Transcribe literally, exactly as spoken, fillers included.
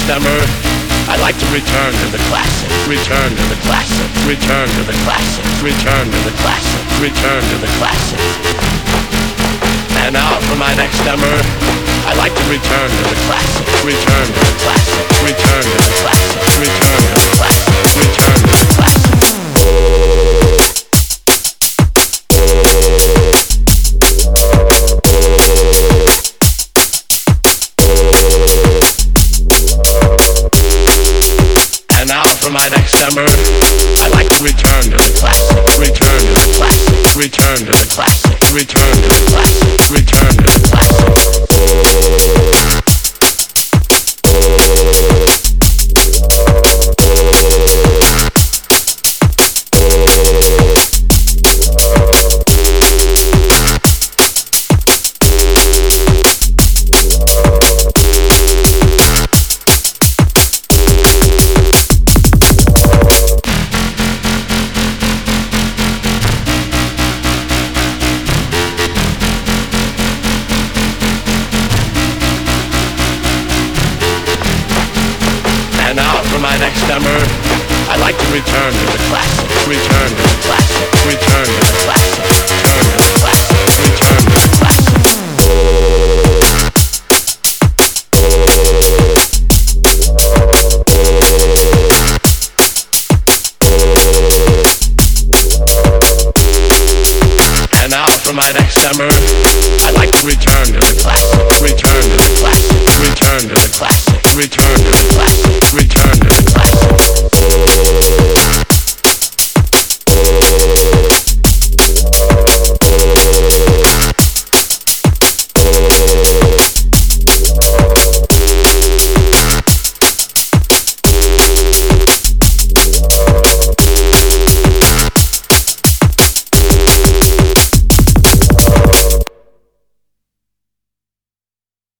summer, I like to return to the classics, return to the classics, return to the classics, return to the classics, return to the classics. And now for my next number, I like to return to the classics, return to the classics, return to the classics, return to the classics, return to the classics. For my next summer, I like to return to the classics, return to the classics, return to the classics, return to the classics, return to the classics. My next summer, I like to return to the classics, return to the classics, return to the classics, return to the classics.